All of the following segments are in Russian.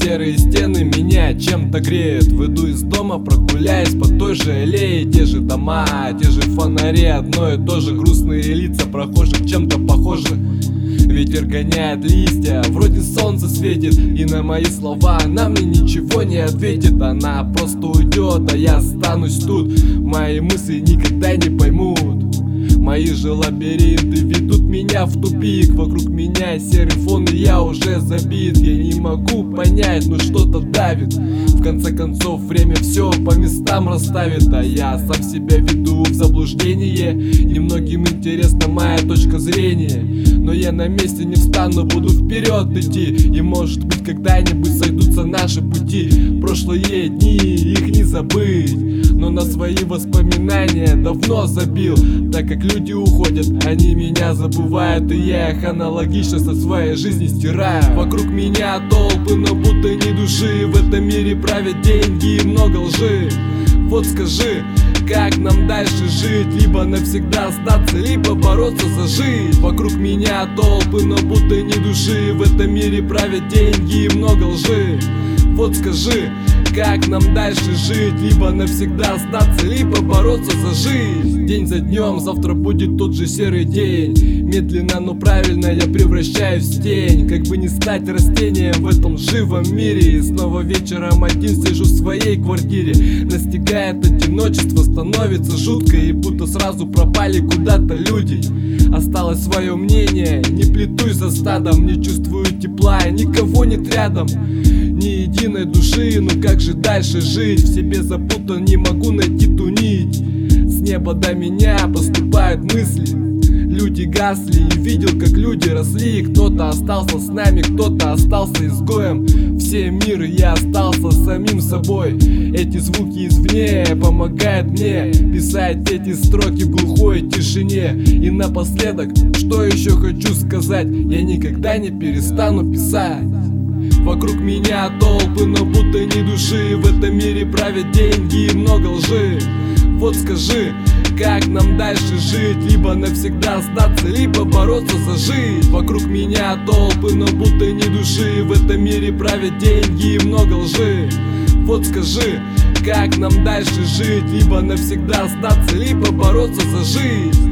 Серые стены меня чем-то греют. Выйду из дома, прогуляюсь по той же аллее. Те же дома, те же фонари, одно и то же. Грустные лица прохожих чем-то похожи. Ветер гоняет листья, вроде солнце светит, и на мои слова она мне ничего не ответит. Она просто уйдет, а я останусь тут. Мои мысли никогда не поймут. Мои же лабиринты ведут меня в тупик. Вокруг меня серый фон, и я уже забит. Я не могу понять, но что-то давит. В конце концов время все по местам расставит, а я сам себя веду в заблуждение. Немногим интересна моя точка зрения, но я на месте не встану, буду вперед идти. И может быть когда-нибудь сойдутся наши пути. Прошлые дни, их не забыть, но на свои воспоминания давно забил. Так как люди уходят, они меня забывают, и я их аналогично со своей жизни стираю. Вокруг меня толпы, но будто ни души. В этом мире правят деньги и много лжи. Вот скажи, как нам дальше жить? Либо навсегда остаться, либо бороться за жизнь. Вокруг меня толпы, но будто ни души. В этом мире правят деньги и много лжи. Вот скажи, как нам дальше жить? Либо навсегда остаться, либо бороться за жизнь. День за днем, завтра будет тот же серый день. Медленно, но правильно я превращаюсь в тень. Как бы не стать растением в этом живом мире. И снова вечером один сижу в своей квартире. Настигает одиночество, становится жутко, и будто сразу пропали куда-то люди. Осталось свое мнение, не плетусь за стадом. Не чувствую тепла, никого нет рядом, ни единой души. Ну как же дальше жить? В себе запутан, не могу найти ту нить. С неба до меня поступают мысли. Люди гасли, и видел, как люди росли. Кто-то остался с нами, кто-то остался изгоем. Все миры, я остался самим собой. Эти звуки извне помогают мне писать эти строки в глухой тишине. И напоследок, что еще хочу сказать: я никогда не перестану писать. Вокруг меня толпы, но будто ни души. В этом мире правят деньги и много лжи. Вот скажи, как нам дальше жить? Либо навсегда остаться, либо бороться за жизнь. Вокруг меня толпы, но будто ни души. В этом мире правят деньги и много лжи. Вот скажи, как нам дальше жить? Либо навсегда остаться, либо бороться за жизнь.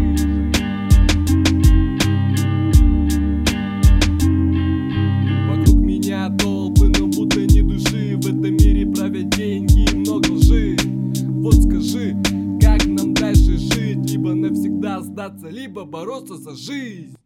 Вокруг меня толпы, но будто ни души. В этом мире правят деньги и много лжи. Вот скажи, как нам дальше жить? Либо навсегда остаться, либо бороться за жизнь.